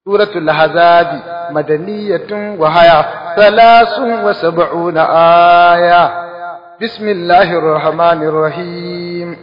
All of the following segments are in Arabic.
سورة الأحزاب مدنية وهي 73 آية. بسم الله الرحمن الرحيم.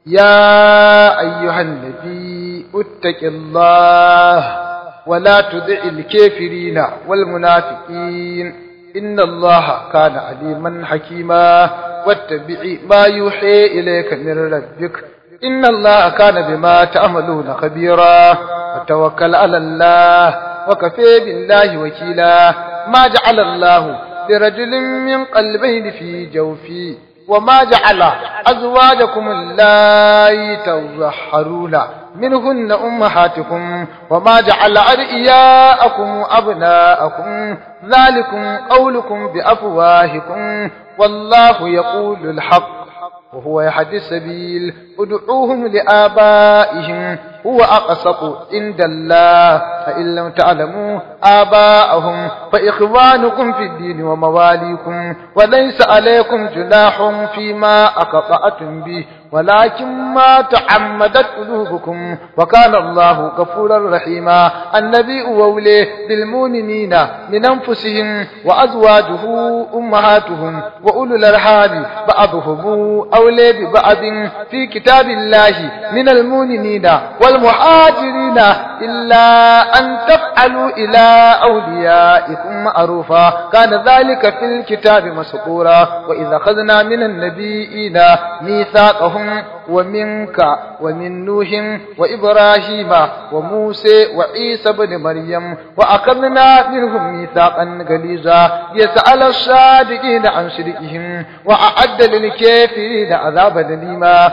يا أيها النبي اتق الله ولا تطع الكافرين والمنافقين إن الله كان عليما حكيما واتبع ما يوحي إليك من ربك إن الله كان بما تعملون خبيرا وتوكل على الله وكفى بالله وكيلا ما جعل الله لرجل من قلبين في جوفه وما جعل أزواجكم اللائي تظهرون منهن أمهاتكم وما جعل أدعياءكم أبناءكم ذلكم قولكم بأفواهكم والله يقول الحق وهو يهدي السبيل ادعوهم لآبائهم هو أقسط عند الله فإن لم تعلموا آباءهم فإخوانكم في الدين ومواليكم وليس عليكم جناح فيما أخطأتم به ولكن ما تعمدت قلوبكم وكان الله غفورا رحيما. النبي أولى بالمؤمنين من أنفسهم وأزواجه أمهاتهم وأولو الأرحام بعضهم أولى ببعض في كتاب الله من المؤمنين والمهاجرين إلا أن تفعلوا إلى أوليائكم معروفا كان ذلك في الكتاب مسطورا. وإذا أخذنا من النبيين ميثاقهم ومنك ومن نوح وإبراهيم وموسى وعيسى بن مريم وأخذنا منهم ميثاقا غليظا يسأل الصادقين عن صدقهم وأعد للكافرين عذابا أليما.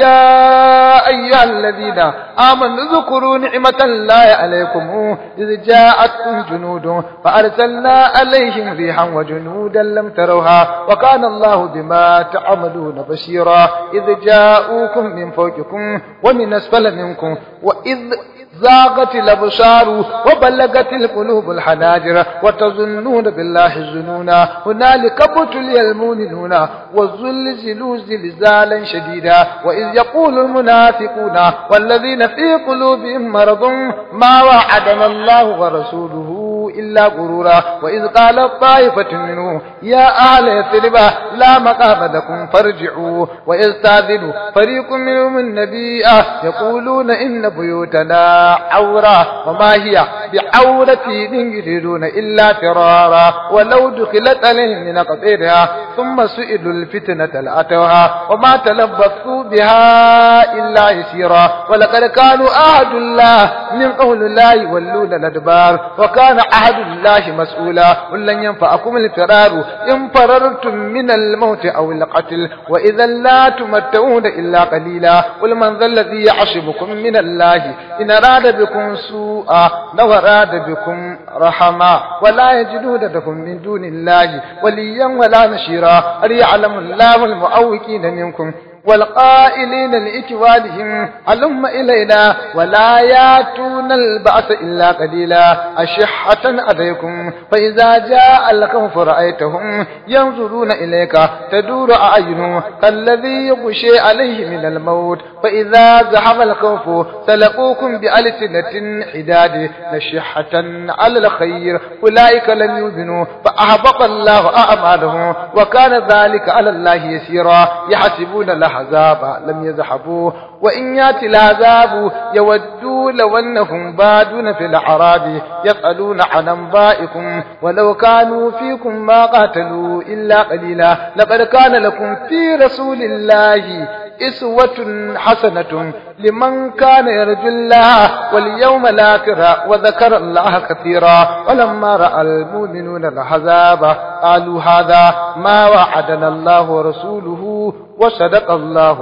يا أيها الذين آمنوا اذكروا نعمة الله عليكم إذ جاءتكم جنود فأرسلنا عليهم ريحا وجنودا لم تروها وكان الله بما تعملون بصيرا. إذ جاءوكم من فوقكم ومن أسفل منكم وإذ زاغت الأبصار وبلغت القلوب الحناجر وتظنون بالله الظنونا هنالك ابتلي المؤمنون وزلزلوا زلزالا شديدا. وإذ يقول المنافقون والذين في قلوبهم مرض ما وعدنا الله ورسوله إلا غرورا. وإذ قالت طائفة منهم يا أهل يثرب لا مقام لكم فارجعوا ويستأذن فريق منهم النبي يقولون إن بيوتنا عورة وما هي بعورة إن يريدون إلا فرارا ولو دخلت عليهم من أقطارها ثم سئلوا الفتنة لأتوها وما تلبثوا بها إلا يسيرا. ولقد كانوا عهد الله من قول الله يولون الأدبار وكان عهد الله مسؤولا. قل لن ينفعكم الفرار إن فررتم من الموت أو القتل وإذا لا تمتعون إلا قليلا. قل من ذا الذي يعصمكم من الله إن أراد بكم سوءا لو أراد بكم رحما ولا يجدون لكم من دون الله وليا ولا نشيرا. ليعلم الله المعوقين منكم والقائلين لإخوانهم هلم إلينا ولا ياتون البأس إلا قليلا أشحة عليكم فإذا جاء الخوف رأيتهم ينظرون إليك تدور أعينهم كالذي يغشي عليه من الموت فإذا ذهب الخوف سلقوكم بألسنة حداد نشحة على الخير أولئك لم يؤمنوا فأحبط الله أعمالهم وكان ذلك على الله يسيرا. يحسبون الأحزاب لم يذهبوا وإن يأتي العذاب يودوا لو أنهم بادون في الأعراب يسألون عن أنبائكم ولو كانوا فيكم ما قاتلوا إلا قليلا. لقد كان لكم في رسول الله أسوة حسنة لمن كان يرجو الله واليوم الآخر وذكر الله كثيرا. ولما رأى المؤمنون الأحزاب قالوا هذا ما وعدنا الله ورسوله وصدق الله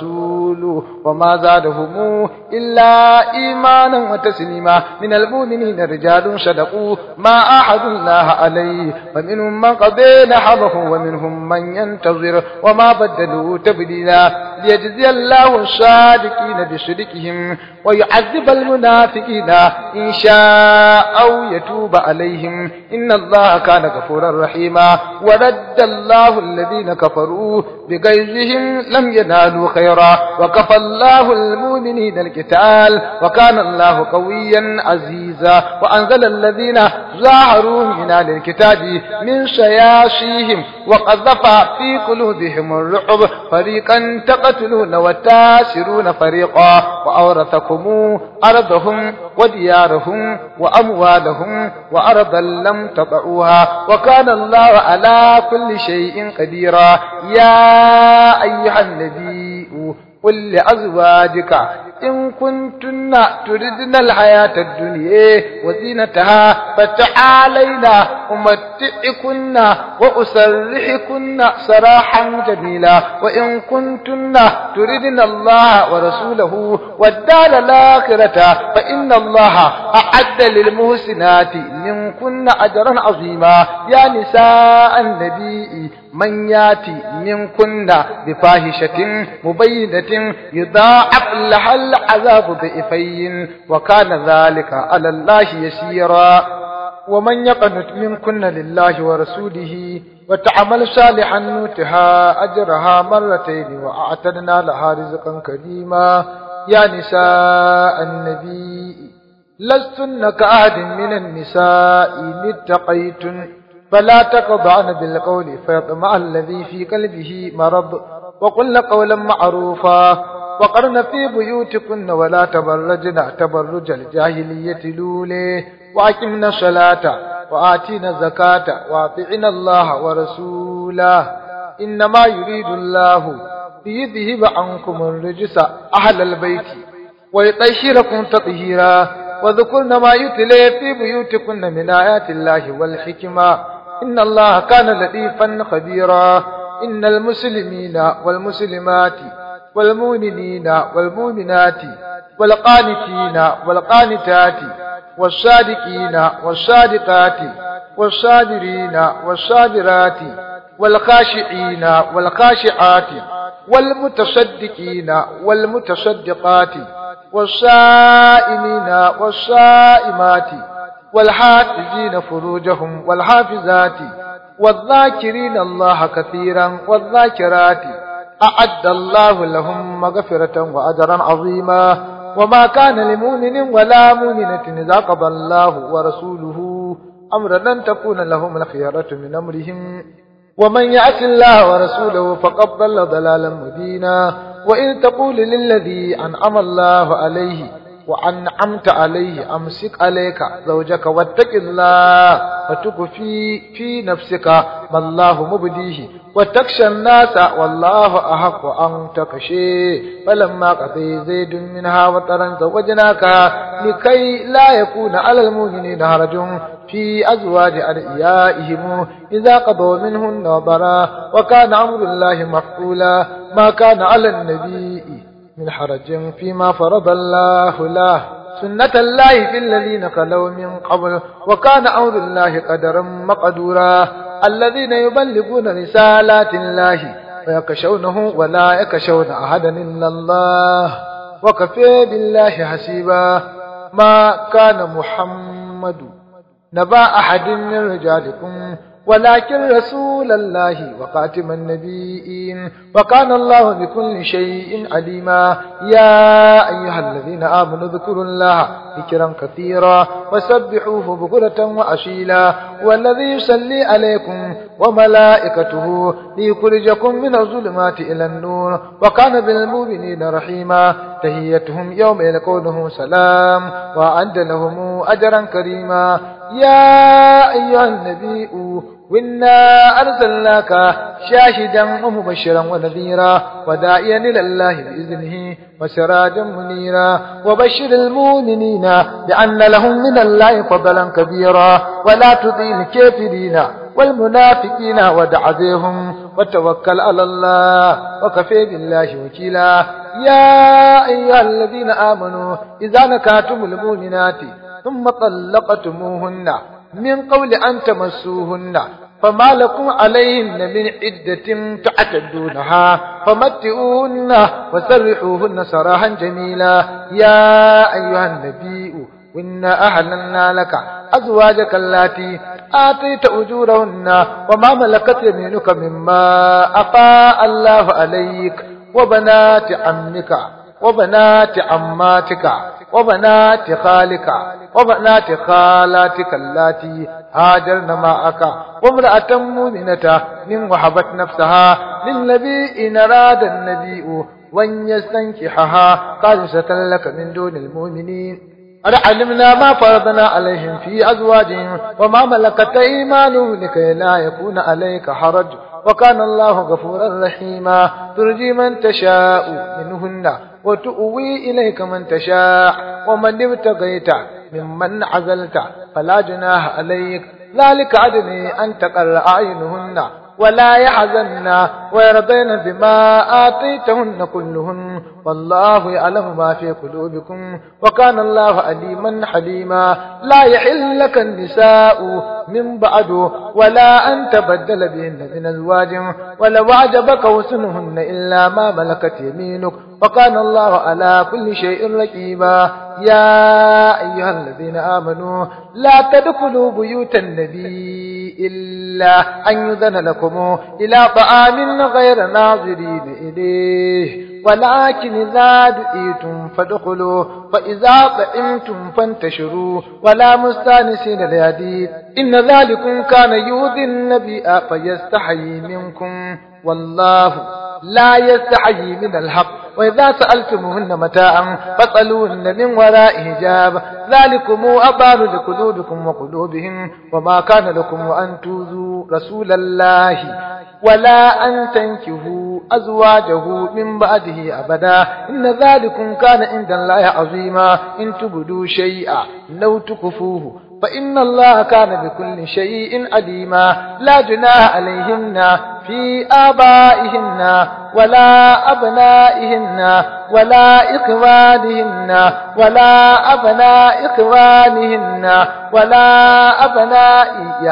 ورسوله وما زادهم إلا إيمانا وتسليما. من المؤمنين رجال صدقوا ما عاهدوا الله عليه فمنهم من قضى نحبه ومنهم من ينتظر وما بدلوا تبديلا ليجزي الله الصادقين بصدقهم ويعذب المنافقين إن شاء أو يتوب عليهم إن الله كان غفورا رحيما ورد الله الذين كفروا بغيظهم لم ينالوا خيرا وكفى الله المؤمنين القتال وكان الله قويا عزيزا وأنزل الذين ظاهروا من أهل الكتاب من شياطينهم وقذف في قلوبهم الرعب فريقا تقتلون وتاسرون فريقا وأورثكم أرضهم وديارهم وأموالهم وأرضا لم تطئوها وكان الله على كل شيء قديرا يا أيها النبي قل لأزواجك إن كنتن تردن الحياة الدنيا وزينتها فتعالينا أمتعكن وأسرحكن سراحا جميلا وإن كنتن تردن الله ورسوله والدار الآخرة فإن الله أعد للمحسنات منكن أجرا عظيما يا نساء النبي من ياتي منكن بفاحشة مبينة يضاعف لها العذاب ضعفين وكان ذلك على الله يسيرا ومن يقنت منكن لله ورسوله وتعمل صالحا نؤتها أجرها مرتين وأعتدنا لها رزقا كريما يا نساء النبي لستن كأحد من النساء إن اتقيتن فلا تخضعن بالقول فيطمع الذي في قلبه مرض وقلن قولا معروفا وقرن في بيوتكن ولا تبرجن تبرج الجاهلية الأولى وأقمنا الصلاة وآتينا الزكاة وأطعنا الله ورسوله إنما يريد الله ليذهب عنكم الرجس أهل البيت ويطهركم تطهيرا وذكرن ما يتلى في بيوتكن من آيات الله والحكمة إن الله كان لطيفا خبيرا إن المسلمين والمسلمات والمؤمنين والمؤمنات والقانتين والقانتات والصادقين والصادقات والصابرين والصابرات والخاشعين والخاشعات والمتصدقين والمتصدقات والصائمين والصائمات والحافظين فروجهم والحافظات والذاكرين الله كثيرا والذاكرات أعد الله لهم مغفرة وأجرا عظيما وما كان لمؤمن ولا مؤمنة إذا قضى الله ورسوله أمرا أن تكون لهم الخيرة من أمرهم ومن يعص الله ورسوله فقد ضل ضلالا مبينا وإذ تقول للذي أنعم الله عليه وأنعمت عليه أمسك عليك زوجك واتق الله وتخفي في نفسك ما الله مبديه وتخشى الناس والله أحق أن تخشيه فلما قضى زيد منها وطرا زوجناك لكي لا يكون على المؤمنين حرج في أزواج أدعيائهم إذا قضوا منهن وضرا وكان أمر الله مفعولا ما كان على النبي من حرج فيما فرض الله له سنة الله في الذين خلوا من قبل وكان أمر الله قدرا مقدورا الذين يبلغون رسالات الله ويخشونه ولا يخشون أحدا إلا الله وكفى بالله حسيبا ما كان محمد نبا أحد من رجالكم ولكن رسول الله وخاتم النبيين وكان الله بكل شيء عليما يا أيها الذين آمنوا اذكروا الله ذكرا كثيرا وسبحوه بكرة وأصيلا والذي يصلي عليكم وملائكته ليخرجكم من الظلمات إلى النور وكان بالمؤمنين رحيما تحيتهم يوم يلقونه سلام وأعد لهم أجرا كريما يا أيها النبي وإنا أرسلناك شاهدا ومبشرا ونذيرا وداعيا إلى الله بإذنه وسراجا منيرا وبشر المؤمنين بأن لهم من الله فضلا كبيرا ولا تطع الكافرين والمنافقين ودع بهم وتوكل على الله وكفى بالله وكيلا يا أيها الذين آمنوا إذا نكحتم المؤمنات ثم طلقتموهن من قول أن تمسوهن فما لكم عليهن من عدة تعتدونها فمتئوهن وسرحوهن سراحا جميلا. يا أيها النبي إنا أحللنا لك أزواجك اللاتي آتيت أجورهن وما ملكت يمينك مما أفاء الله عليك وبنات عمك وبنات عماتك وبنات خالك وبنات خالاتك اللاتي هاجرن معك وامرأة مؤمنة من وهبت نفسها للنبي إن أراد النبي وأن يستنكحها خالصة لك من دون المؤمنين. قد علمنا ما فرضنا عليهم في أزواجهم وما ملكت أيمانهم لكي لا يكون عليك حرج وكان الله غفورا رحيما. ترجي من تشاء منهن وتؤوي إليك من تشاء ومن ابتغيت ممن عزلت فلا جناح عليك ذلك أدنى أن تقر أعينهن ولا يحزن ويرضين بما آتيتهن كلهن والله يعلم ما في قلوبكم وكان الله عليما حليما. لا يحل لك النساء من بعد ولا أن تبدل بهن من أزواج ولو أعجبك حسنهن إلا ما ملكت يمينك وكان الله على كل شيء رقيبا. يا أيها الذين آمنوا لا تدخلوا بيوت النبي إلا أن يذن لكم إلى طعام غير ناظرين إليه ولكن إذا دعيتم فادخلوا فإذا طعمتم فانتشروا ولا مستانسين لحديث إن ذلكم كان يؤذي النبي فيستحيي منكم والله لا يستحيي من الحق. وإذا سألتموهن متاعا فاسألوهن من وراء حجاب ذلكم أطهر لقلوبكم وقلوبهم وما كان لكم أن تؤذوا رسول الله ولا أن تنكحوا أزواجه من بعده أبدا إن ذلكم كان عند الله عظيما. إن تبدوا شيئا لو تخفوه فإن الله كان بكل شيء عليما. لا جناح عليهن في آبائهن ولا أبنائهن ولا إخوانهن ولا أبناء إخوانهن ولا أبناء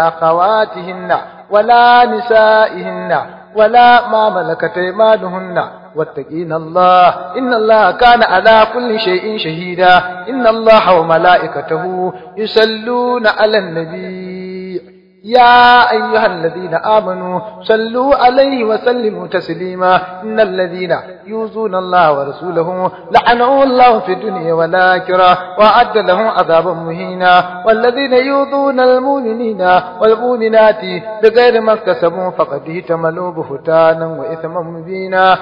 أخواتهن ولا نسائهن ولا ما ملكت أيمانهن واتقين الله إن الله كان على كل شيء شهيدا. إن الله وملائكته يصلون على النبي يا أيها الذين آمنوا صلوا عليه وسلموا تسليما. إن الذين يؤذون الله ورسوله لعنهم الله في الدنيا والآخرة وأعد لهم عذابا مهينا. والذين يؤذون المؤمنين والمؤمنات بغير ما اكتسبوا فقد احتملوا بهتانا وإثما مبينا.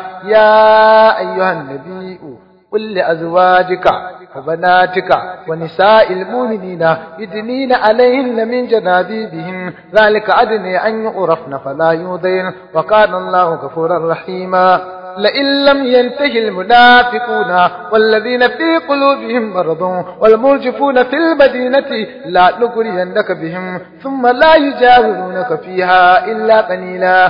يا أيها النبي قل لأزواجك وبناتك ونساء المؤمنين يدنين عليهن من جلابيبهن ذلك أدنى أن يعرفن فلا يؤذين وكان الله غفورا رحيما. لئن لم ينتهي المنافقون والذين في قلوبهم مرض والمرجفون في المدينة لا نغرينك بهم ثم لا يجاورونك فيها إلا قليلا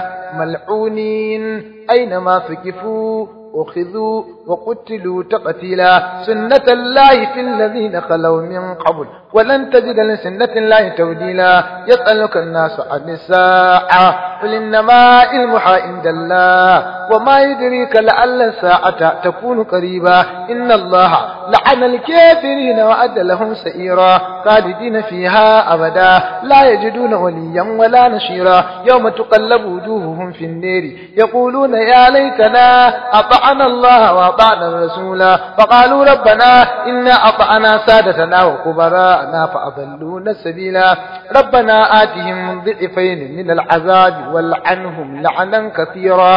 ملعونين أينما ثقفوا أخذوا وقتلوا تقتيلا. سنة الله في الذين خلوا من قبل ولن تجد لسنة الله تبديلا. يسألك الناس عن الساعة قل إنما علمها عند الله وما يدريك لعل الساعة تكون قريبا. إن الله لعن الكافرين وأعد لهم سعيرا خالدين فيها أبدا لا يجدون وليا ولا نصيرا. يوم تقلب وجوههم في النار يقولون يا ليتنا أطعنا الله وأطعنا الرسول فقالوا ربنا إنا أطعنا سادتنا وكبراءنا فأضلونا السبيلا. ربنا آتهم ضعفين من العذاب والعنهم لعنا كثيرا.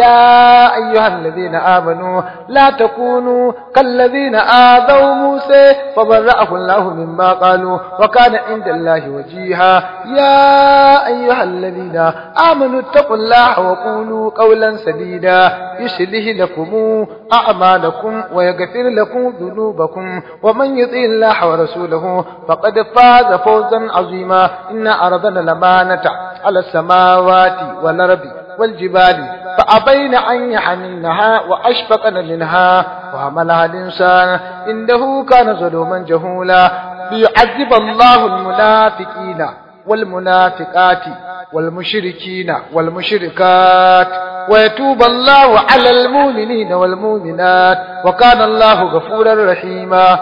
يا أيها الذين آمنوا لا تكونوا كالذين آذوا موسى فبرأه الله مما قالوا وكان عند الله وجيها. يا أيها الذين آمنوا اتقوا الله وقولوا قولا سديدا يصلح لكم أعمالكم ويغفر لكم ذنوبكم ومن يطع الله ورسوله فقد فاز فوزا عظيما. إنا عرضنا الأمانة على السماوات والأرض والجبال فأبين أن يحملنها وأشفقن منها وحملها الإنسان إنه كان ظلوما جهولا. ليعذب الله المنافقين والمنافقات والمشركين والمشركات ويتوب الله على المؤمنين والمؤمنات وكان الله غفورا رحيما